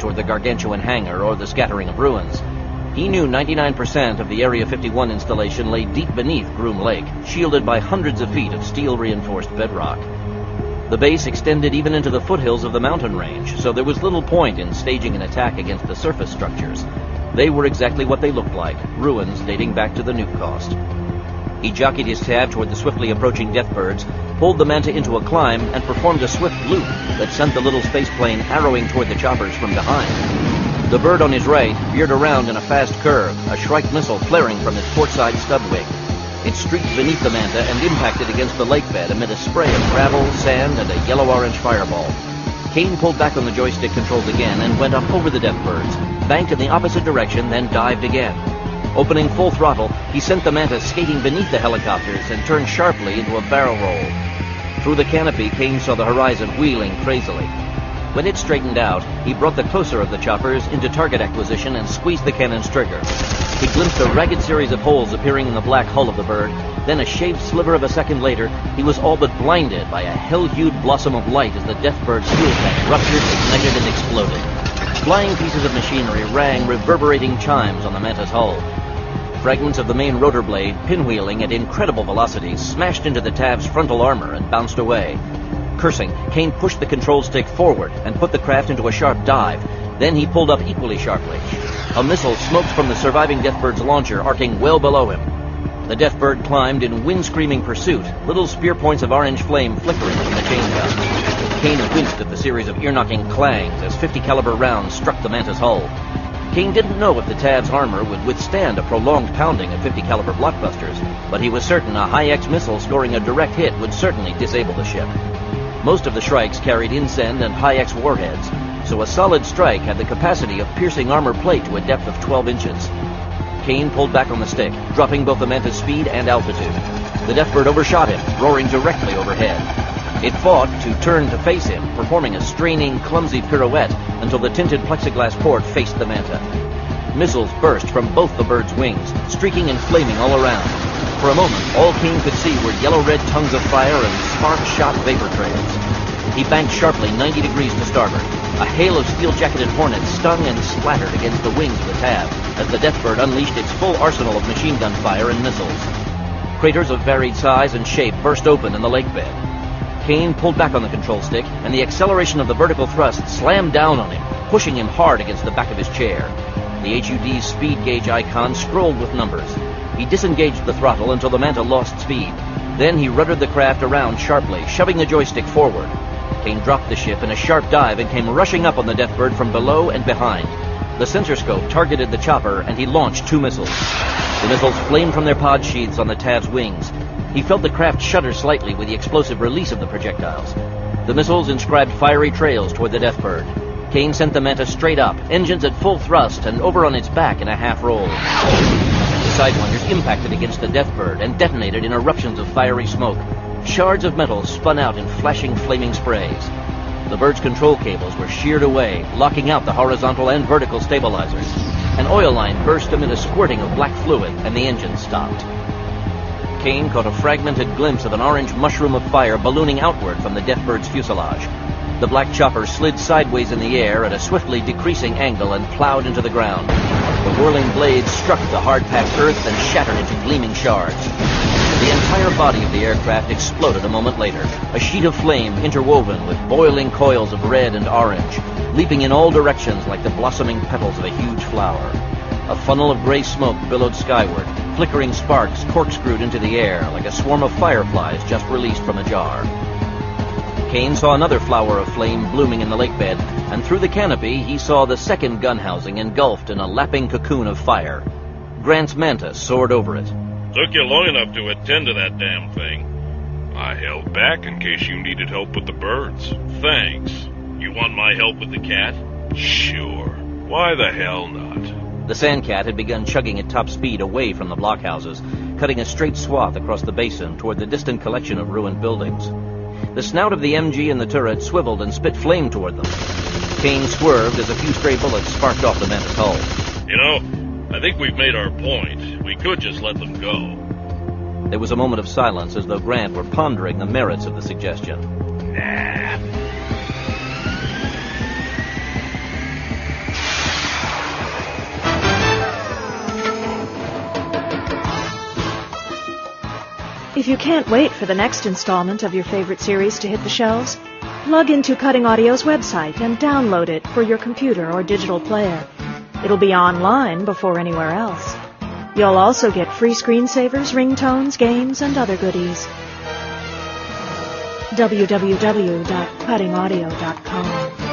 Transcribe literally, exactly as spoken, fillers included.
toward the gargantuan hangar or the scattering of ruins. He knew ninety-nine percent of the Area fifty-one installation lay deep beneath Groom Lake, shielded by hundreds of feet of steel-reinforced bedrock. The base extended even into the foothills of the mountain range, so there was little point in staging an attack against the surface structures. They were exactly what they looked like, ruins dating back to the nuke cost. He jockeyed his tab toward the swiftly approaching Deathbirds, pulled the Manta into a climb, and performed a swift loop that sent the little space plane arrowing toward the choppers from behind. The bird on his right veered around in a fast curve, a Shrike missile flaring from its portside stub wing. It streaked beneath the Manta and impacted against the lake bed amid a spray of gravel, sand, and a yellow-orange fireball. Kane pulled back on the joystick controls again and went up over the Deathbirds, banked in the opposite direction, then dived again. Opening full throttle, he sent the Manta skating beneath the helicopters and turned sharply into a barrel roll. Through the canopy, Kane saw the horizon wheeling crazily. When it straightened out, he brought the closer of the choppers into target acquisition and squeezed the cannon's trigger. He glimpsed a ragged series of holes appearing in the black hull of the bird. Then a shaved sliver of a second later, he was all but blinded by a hell-hued blossom of light as the Deathbird's fuel tank ruptured, ignited, and exploded. Flying pieces of machinery rang reverberating chimes on the Manta's hull. Fragments of the main rotor blade, pinwheeling at incredible velocities, smashed into the Tav's frontal armor and bounced away. Cursing, Kane pushed the control stick forward and put the craft into a sharp dive. Then he pulled up equally sharply. A missile smoked from the surviving Deathbird's launcher, arcing well below him. The Deathbird climbed in wind-screaming pursuit, little spear points of orange flame flickering from the chain gun. Kane winced at the series of ear-knocking clangs as fifty caliber rounds struck the Manta's hull. Kane didn't know if the Tav's armor would withstand a prolonged pounding of fifty caliber blockbusters, but he was certain a high-X missile scoring a direct hit would certainly disable the ship. Most of the Shrikes carried Incend and high-X warheads, so a solid strike had the capacity of piercing armor plate to a depth of twelve inches. Kane pulled back on the stick, dropping both the Manta's speed and altitude. The Deathbird overshot him, roaring directly overhead. It fought to turn to face him, performing a straining, clumsy pirouette until the tinted plexiglass port faced the Manta. Missiles burst from both the bird's wings, streaking and flaming all around. For a moment, all Kane could see were yellow-red tongues of fire and spark-shot vapor trails. He banked sharply ninety degrees to starboard. A hail of steel-jacketed hornets stung and splattered against the wings of the Tav as the Deathbird unleashed its full arsenal of machine gun fire and missiles. Craters of varied size and shape burst open in the lake bed. Kane pulled back on the control stick, and the acceleration of the vertical thrust slammed down on him, pushing him hard against the back of his chair. The H U D's speed gauge icon scrolled with numbers. He disengaged the throttle until the Manta lost speed. Then he ruddered the craft around sharply, shoving the joystick forward. Kane dropped the ship in a sharp dive and came rushing up on the Deathbird from below and behind. The sensor scope targeted the chopper, and he launched two missiles. The missiles flamed from their pod sheaths on the Tav's wings. He felt the craft shudder slightly with the explosive release of the projectiles. The missiles inscribed fiery trails toward the Deathbird. Kane sent the Manta straight up, engines at full thrust, and over on its back in a half roll. The sidewinders impacted against the Deathbird and detonated in eruptions of fiery smoke. Shards of metal spun out in flashing, flaming sprays. The bird's control cables were sheared away, locking out the horizontal and vertical stabilizers. An oil line burst amid a squirting of black fluid, and the engine stopped. Kane caught a fragmented glimpse of an orange mushroom of fire ballooning outward from the Deathbird's fuselage. The black chopper slid sideways in the air at a swiftly decreasing angle and plowed into the ground. The whirling blades struck the hard-packed earth and shattered into gleaming shards. The entire body of the aircraft exploded a moment later, a sheet of flame interwoven with boiling coils of red and orange, leaping in all directions like the blossoming petals of a huge flower. A funnel of gray smoke billowed skyward, flickering sparks corkscrewed into the air like a swarm of fireflies just released from a jar. Kane saw another flower of flame blooming in the lake bed, and through the canopy he saw the second gun housing engulfed in a lapping cocoon of fire. Grant's Manta soared over it. Took you long enough to attend to that damn thing. I held back in case you needed help with the birds. Thanks. You want my help with the cat? Sure. Why the hell not? The Sandcat had begun chugging at top speed away from the blockhouses, cutting a straight swath across the basin toward the distant collection of ruined buildings. The snout of the M G in the turret swiveled and spit flame toward them. Kane swerved as a few stray bullets sparked off the Manta's hull. You know, I think we've made our point. We could just let them go. There was a moment of silence as though Grant were pondering the merits of the suggestion. Nah. If you can't wait for the next installment of your favorite series to hit the shelves, log into Cutting Audio's website and download it for your computer or digital player. It'll be online before anywhere else. You'll also get free screensavers, ringtones, games, and other goodies. w w w dot cutting audio dot com